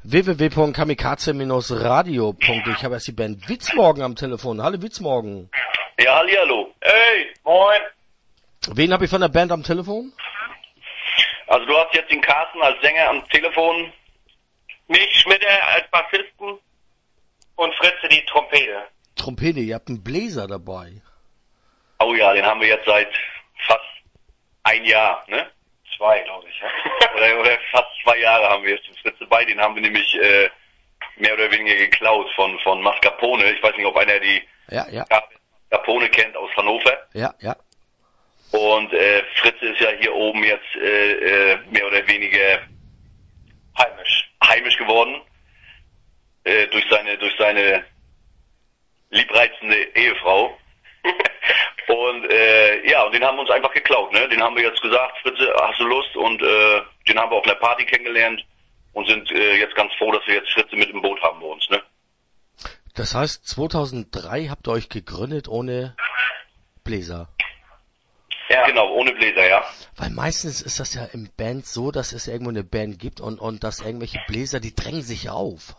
www.kamikaze-radio.de. Ich habe erst die Band Witzmorgen am Telefon. Hallo Witzmorgen. Ja, hallihallo. Hey, moin. Wen habe ich von der Band am Telefon? Also du hast jetzt den Carsten als Sänger am Telefon, mich Schmitter als Bassisten und Fritze die Trompete. Trompete, ihr habt einen Bläser dabei. Oh ja, den haben wir jetzt seit fast ein Jahr, ne? 2, glaube ich, ja. oder fast 2 Jahre haben wir jetzt den Fritze bei. Den haben wir nämlich mehr oder weniger geklaut von Mascarpone. Ich weiß nicht, ob einer die Mascarpone kennt aus Hannover. Ja, ja. Und Fritze ist ja hier oben jetzt mehr oder weniger heimisch geworden durch seine liebreizende Ehefrau. Und und den haben wir uns einfach geklaut, ne? Den haben wir jetzt gesagt, Fritze, hast du Lust? Und den haben wir auf einer Party kennengelernt und sind jetzt ganz froh, dass wir jetzt Fritze mit im Boot haben bei uns, ne? Das heißt, 2003 habt ihr euch gegründet ohne Bläser. Ja, genau, ohne Bläser, ja. Weil meistens ist das ja im Band so, dass es irgendwo eine Band gibt und dass irgendwelche Bläser, die drängen sich auf.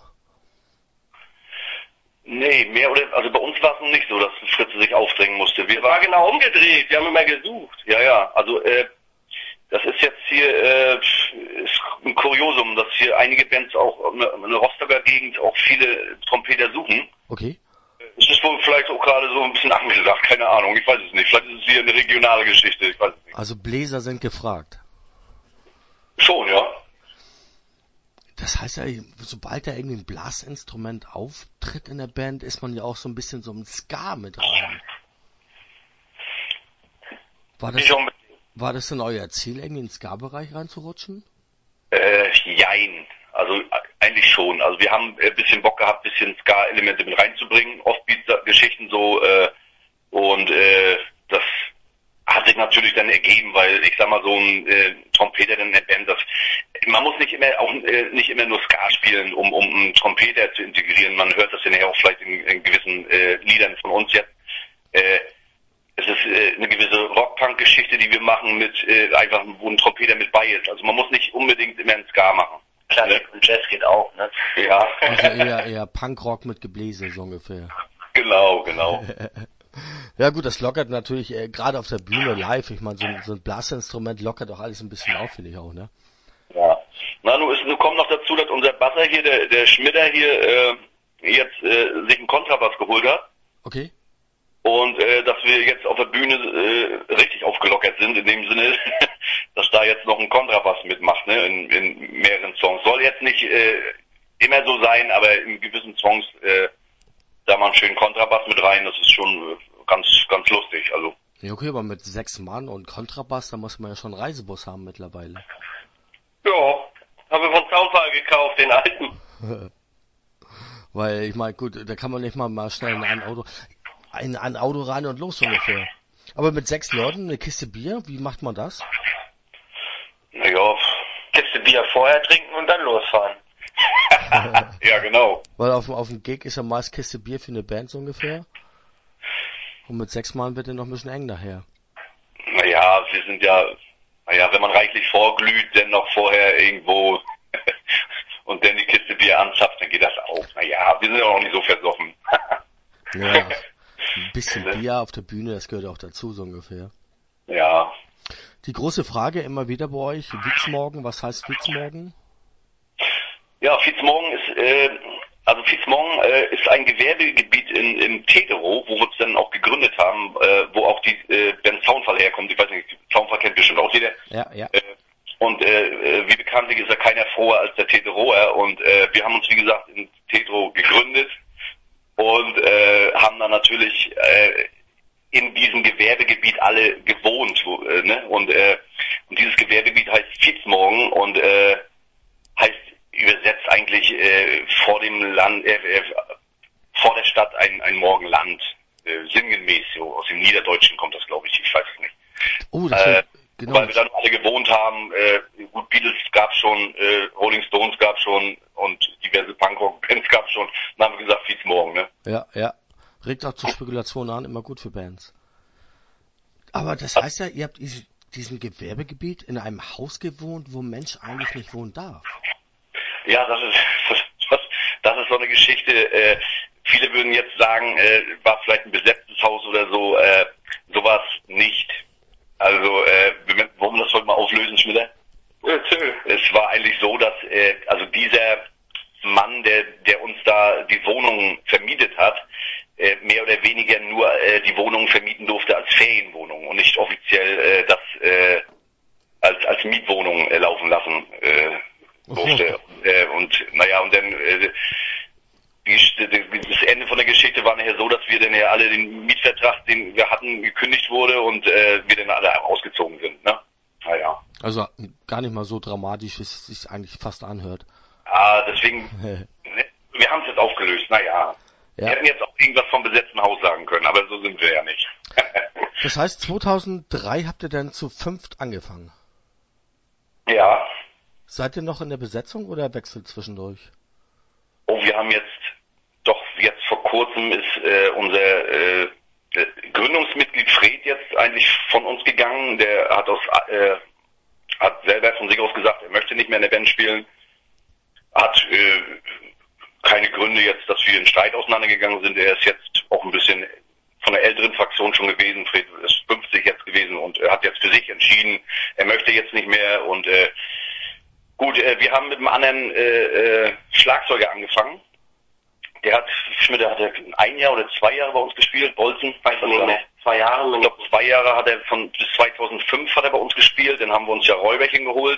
Nee, also bei uns war es noch nicht so, dass Fritze sich aufdrängen musste. Wir waren genau umgedreht, wir haben immer gesucht. Ja, also das ist jetzt hier ist ein Kuriosum, dass hier einige Bands auch in der Rostocker Gegend auch viele Trompeter suchen. Okay. Es ist wohl vielleicht auch gerade so ein bisschen angesagt, keine Ahnung, ich weiß es nicht. Vielleicht ist es hier eine regionale Geschichte, ich weiß es nicht. Also Bläser sind gefragt. Schon, ja. Das heißt ja, sobald da irgendwie ein Blasinstrument auftritt in der Band, ist man ja auch so ein bisschen so ein Ska mit rein. War das denn euer Ziel, irgendwie in den Ska-Bereich reinzurutschen? Jein. Also eigentlich schon. Also wir haben ein bisschen Bock gehabt, ein bisschen Ska-Elemente mit reinzubringen, Offbeat-Geschichten so und das hat sich natürlich dann ergeben, weil ich sag mal so ein Trompeter in der Band, man muss nicht immer nur Ska spielen, um einen Trompeter zu integrieren. Man hört das ja nachher auch vielleicht in gewissen Liedern von uns jetzt. Es ist eine gewisse Rock-Punk-Geschichte, die wir machen mit einfach, wo ein Trompeter mit bei ist. Also man muss nicht unbedingt immer einen Ska machen. Klassik und Jazz geht auch, ne? Ja. Also eher Punkrock mit Gebläse, so ungefähr. Genau. Ja gut, das lockert natürlich, gerade auf der Bühne live, ich meine, so ein Blasinstrument lockert auch alles ein bisschen auf, finde ich auch, ne? Ja. Na, nun kommt noch dazu, dass unser Basser hier, der Schmitter hier, jetzt sich einen Kontrabass geholt hat. Okay. Und dass wir jetzt auf der Bühne richtig aufgelockert sind, in dem Sinne, dass da jetzt noch ein Kontrabass mitmacht, ne, in mehreren Songs. Soll jetzt nicht immer so sein, aber in gewissen Songs da mal einen schönen Kontrabass mit rein, das ist schon ganz lustig, also. Ja, okay, aber mit 6 Mann und Kontrabass, da muss man ja schon einen Reisebus haben mittlerweile. Ja, haben wir von Soundfall gekauft, den alten. Weil, ich meine, gut, da kann man nicht mal schnell in ein Auto rein und los ungefähr. Aber mit 6 Leuten eine Kiste Bier, wie macht man das? Naja, Kiste Bier vorher trinken und dann losfahren. Ja, genau. Weil auf dem Gig ist ja meist Kiste Bier für eine Band so ungefähr. Und mit 6 Mann wird dann noch ein bisschen eng daher. Naja, wir sind ja, wenn man reichlich vorglüht, dann noch vorher irgendwo und dann die Kiste Bier anzapft, dann geht das auch. Naja, wir sind ja auch nicht so versoffen. Ja, ein bisschen Bier auf der Bühne, das gehört auch dazu so ungefähr. Ja. Die große Frage immer wieder bei euch, Witzmorgen, was heißt Witzmorgen? Ja, Vietsmorgen ist ein Gewerbegebiet im Teterow, wo wir uns dann auch gegründet haben, wo auch die Band Soundfall herkommt. Ich weiß nicht, Soundfall kennt bestimmt auch jeder. Ja. Und wie bekanntlich ist ja keiner froher als der Teterower. Und wir haben uns, wie gesagt, in Teterow gegründet und haben dann natürlich in diesem Gewerbegebiet alle gewohnt. Ne? Und dieses Gewerbegebiet heißt Vietsmorgen und heißt übersetzt eigentlich vor dem Land, vor der Stadt ein Morgenland, sinngemäß, so aus dem Niederdeutschen kommt das, glaube ich weiß es nicht. Oh, das genau. Weil wir dann alle gewohnt haben, gut, Beatles gab's schon, Rolling Stones gab's schon und diverse Punkrock-Bands gab's schon, dann haben wir gesagt, Vietsmorgen, ne? Ja. Regt auch zur Spekulation an, immer gut für Bands. Aber das heißt ja, ihr habt diesem Gewerbegebiet in einem Haus gewohnt, wo ein Mensch eigentlich nicht wohnen darf. Ja, das ist so eine Geschichte. Viele würden jetzt sagen, war vielleicht ein besetztes Haus oder so. Sowas nicht. Also, wollen wir das heute mal auflösen, Schmieder? Es war eigentlich so, dass also dieser Mann, der uns da die Wohnung vermietet hat, mehr oder weniger nur die Wohnung vermieten durfte als Ferienwohnung und nicht offiziell das als Mietwohnung laufen lassen durfte. Und dann das Ende von der Geschichte war nachher so, dass wir dann ja alle den Mietvertrag, den wir hatten, gekündigt wurde und wir dann alle ausgezogen sind. Ne? Naja. Also gar nicht mal so dramatisch, wie es sich eigentlich fast anhört. Deswegen, wir haben es jetzt aufgelöst. Naja. Wir hätten jetzt auch irgendwas vom besetzten Haus sagen können, aber so sind wir ja nicht. Das heißt, 2003 habt ihr dann zu 5 angefangen? Ja. Seid ihr noch in der Besetzung oder wechselt zwischendurch? Oh, wir haben jetzt vor kurzem ist unser Gründungsmitglied Fred jetzt eigentlich von uns gegangen. Der hat selber von sich aus gesagt, er möchte nicht mehr in der Band spielen. Hat keine Gründe jetzt, dass wir in Streit auseinandergegangen sind. Er ist jetzt auch ein bisschen von der älteren Fraktion schon gewesen. Fred ist 50 jetzt gewesen und hat jetzt für sich entschieden, er möchte jetzt nicht mehr. Und gut, wir haben mit einem anderen Schlagzeuger angefangen. Der hat ein Jahr oder 2 Jahre bei uns gespielt. Bolzen, weiß ich nicht mehr. 2 Jahre. Ich glaube, 2 Jahre hat er bis 2005 hat er bei uns gespielt. Dann haben wir uns ja Räuberchen geholt.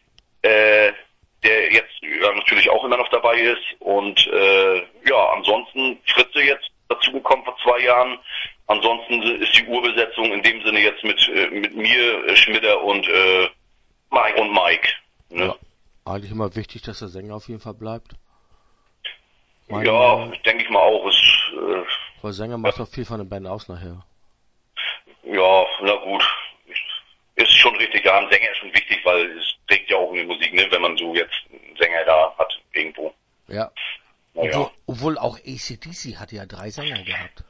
Der jetzt natürlich auch immer noch dabei ist. Und ansonsten Fritze jetzt dazugekommen vor 2 Jahren. Ansonsten ist die Urbesetzung in dem Sinne jetzt mit mir, Schmidter und Mike. Ne? Ja, eigentlich immer wichtig, dass der Sänger auf jeden Fall bleibt. Denke ich mal auch. Weil Sänger macht auch viel von der Band aus nachher. Ja, na gut. Ist schon richtig, ja, ein Sänger ist schon wichtig, weil es trägt ja auch in die Musik, ne, wenn man so jetzt einen Sänger da hat, irgendwo. Ja. Obwohl auch AC/DC hatte ja 3 Sänger gehabt.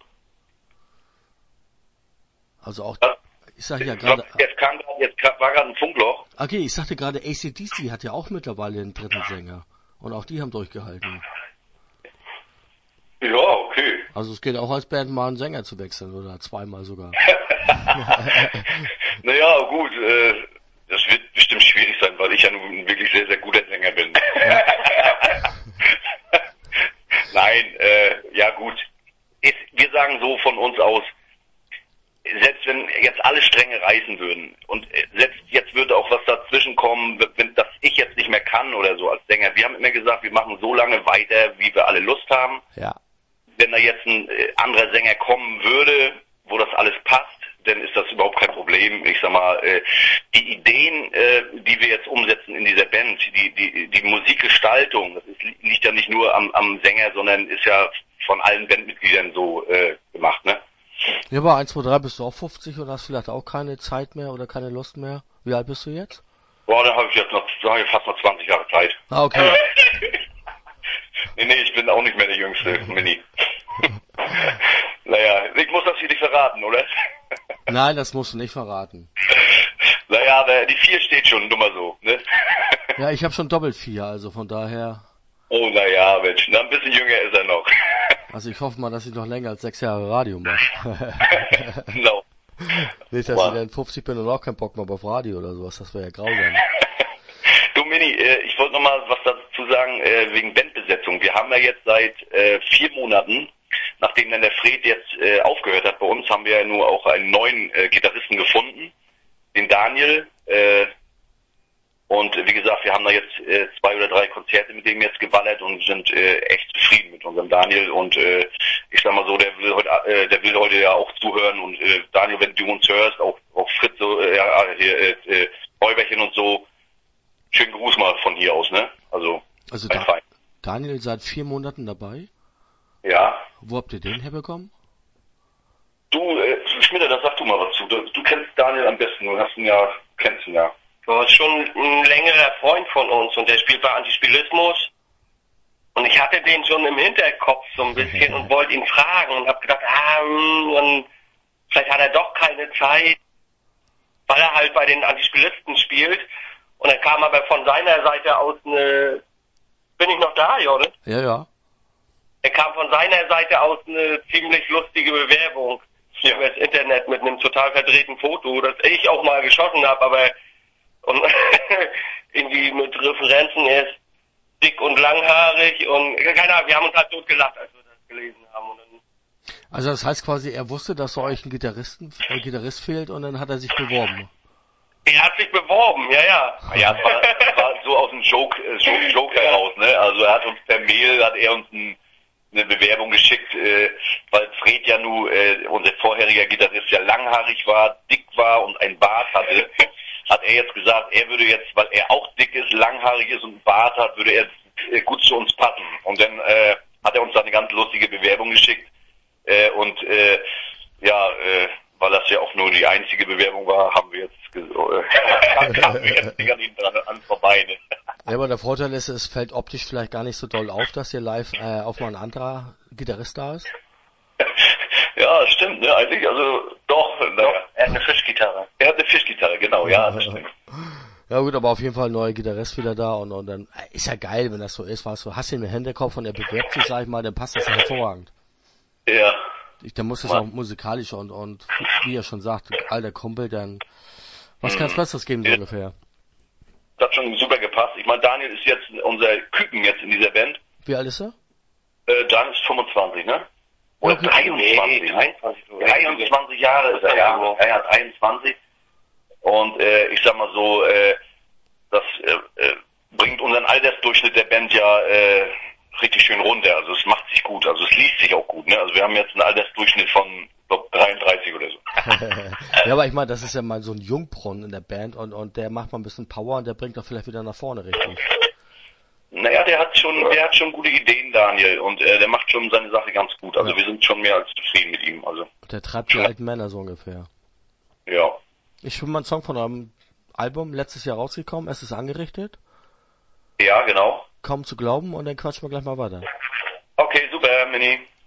Also auch, ich sag ja gerade... Jetzt war gerade ein Funkloch. Okay, ich sagte gerade, AC/DC hat ja auch mittlerweile einen 3. Sänger. Und auch die haben durchgehalten. Ja, okay. Also es geht auch als Band mal einen Sänger zu wechseln, oder 2-mal sogar. Naja, gut, das wird bestimmt schwierig sein, weil ich ja nun ein wirklich sehr, sehr guter Sänger bin. Nein, ja gut. Wir sagen so von uns aus, selbst wenn jetzt alle Stränge reißen würden und selbst jetzt würde auch was dazwischen kommen, wenn das ich jetzt nicht mehr kann oder so als Sänger. Wir haben immer gesagt, wir machen so lange weiter, wie wir alle Lust haben. Ja. Wenn da jetzt ein anderer Sänger kommen würde, wo das alles passt, dann ist das überhaupt kein Problem. Ich sag mal, die Ideen, die wir jetzt umsetzen in dieser Band, die Musikgestaltung, das liegt ja nicht nur am Sänger, sondern ist ja von allen Bandmitgliedern so gemacht, ne? Ja, bei 1, 2, 3 bist du auch 50 und hast vielleicht auch keine Zeit mehr oder keine Lust mehr. Wie alt bist du jetzt? Boah, da habe ich jetzt fast noch 20 Jahre Zeit. Ah, okay. Nee, ich bin auch nicht mehr der Jüngste, Mini. Naja, ich muss das hier nicht verraten, oder? Nein, das musst du nicht verraten. Naja, aber die 4 steht schon, nur mal so, ne? Ja, ich habe schon doppelt 4, also von daher... Oh, naja, Mensch, na, ein bisschen jünger ist er noch. Also ich hoffe mal, dass ich noch länger als 6 Jahre Radio mache. Genau. Nicht, dass ich dann 50 bin und auch keinen Bock mehr auf Radio oder sowas, das wäre ja grausam. Du Mini, ich wollte noch mal was dazu sagen, wegen Bandbesetzung. Wir haben ja jetzt seit 4 Monaten, nachdem dann der Fred jetzt aufgehört hat bei uns, haben wir ja nur auch einen neuen Gitarristen gefunden, den Daniel. Und wie gesagt, wir haben da jetzt 2 oder 3 Konzerte mit dem jetzt geballert und sind echt zufrieden mit unserem Daniel. Und ich sag mal so, der will heute ja auch zuhören. Und Daniel, wenn du uns hörst, auch Fritz, Räuberchen und so, schönen Gruß mal von hier aus, ne? Also Daniel seit 4 Monaten dabei? Ja. Wo habt ihr den herbekommen? Du, Schmieder, da sag du mal was zu. Du kennst Daniel am besten, kennst ihn ja. Das ist schon ein längerer Freund von uns und der spielt bei Antispilismus. Und ich hatte den schon im Hinterkopf so ein bisschen und wollte ihn fragen und habe gedacht, und vielleicht hat er doch keine Zeit, weil er halt bei den Antispilisten spielt. Und dann kam aber von seiner Seite aus eine Bin ich noch da, Jordan? Ja, ja. Er kam von seiner Seite aus eine ziemlich lustige Bewerbung über das Internet mit einem total verdrehten Foto, das ich auch mal geschossen habe, aber und irgendwie mit Referenzen, er ist dick und langhaarig und keine Ahnung, wir haben uns halt totgelacht, als wir das gelesen haben. Und dann, Also das heißt quasi, er wusste, dass so euch ein Gitarrist fehlt und dann hat er sich beworben. er hat sich beworben, ja, ja. Ja, es war so aus dem Joke heraus, ne? Also er hat uns per Mail, eine Bewerbung geschickt, weil Fred ja nur, unser vorheriger Gitarrist, ja langhaarig war, dick war und einen Bart hatte, hat er jetzt gesagt, er würde jetzt, weil er auch dick ist, langhaarig ist und einen Bart hat, würde er gut zu uns passen. Und dann hat er uns da eine ganz lustige Bewerbung geschickt. Weil das ja auch nur die einzige Bewerbung war, haben wir jetzt nicht an ihm dran vorbei. Ne? Ja, aber der Vorteil ist, es fällt optisch vielleicht gar nicht so doll auf, dass hier live auf mal ein anderer Gitarrist da ist. Ja, stimmt, ne? Eigentlich, also doch. Er hat eine Fischgitarre. Er hat eine Fischgitarre, genau, ja, das stimmt. Ja gut, aber auf jeden Fall ein neuer Gitarrist wieder da und dann ist ja geil, wenn das so ist, weißt du, hast ihn im Hinterkopf und er bewirbt sich, sag ich mal, dann passt das ja hervorragend. Ja. Dann muss das auch musikalisch und wie er schon sagt, alter Kumpel, dann was kann es Besseres geben, so ungefähr? Das hat schon super gepasst. Ich meine, Daniel ist jetzt unser Küken jetzt in dieser Band. Wie alt ist er? Daniel ist 25, ne? Oder Okay. 23. 23 Jahre ist er, ja. Er hat 21. Und ich sag mal so, das bringt unseren Altersdurchschnitt der Band ja richtig schön runter. Also es macht sich gut, also es liest sich auch gut. Ne? Also wir haben jetzt einen Altersdurchschnitt von, glaub, 33 oder so. Ja, aber ich meine, das ist ja mal so ein Jungbrunnen in der Band und der macht mal ein bisschen Power und der bringt doch vielleicht wieder nach vorne richtig. Naja, der hat schon gute Ideen, Daniel, und der macht schon seine Sache ganz gut. Also wir sind schon mehr als zufrieden mit ihm. Also der treibt die alten Männer so ungefähr. Ja. Ich finde mal einen Song von eurem Album letztes Jahr rausgekommen, es ist angerichtet. Ja, genau. Kaum zu glauben und dann quatschen wir gleich mal weiter. Okay, super, Mini.